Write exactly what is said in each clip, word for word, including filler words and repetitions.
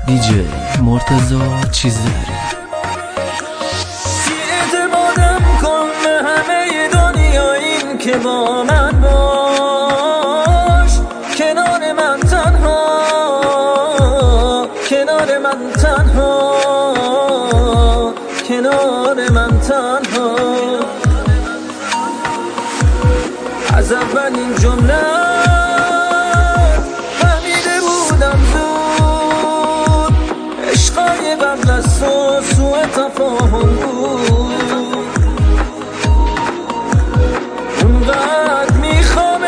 دیجی مرتضی چیز داری. اعتمادم کن به همه دنیا، این که با من باش، کنار من تنها، کنار من تنها، کنار من تنها. از اولین جمله فهمیده بودم زود، عشقای قبل از تو سوء تفاهم بود. اونقدر میخوامه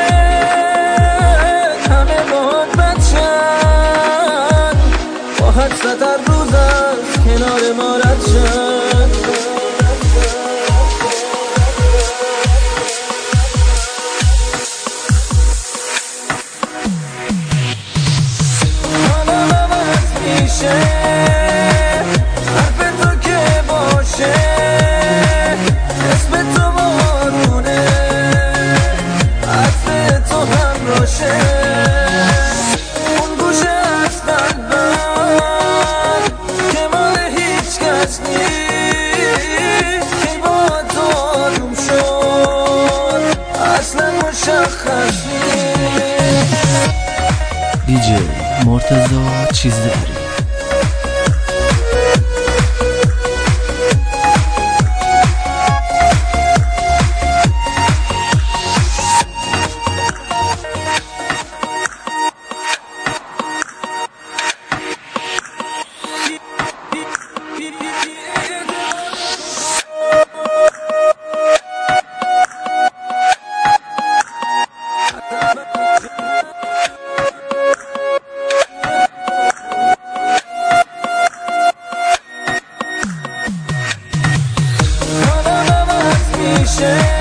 همه باهات بچن، با حد ستر روز از کنار ما رد شد. حرف تو که باشه اسم تو بارونه، عطر تو هم راشه، اون گوشه از قلبم که مال هیچ کس نیست، که با تو آروم شد اصلا مشخص نیست. دیجی مرتضی چیز داری. میشه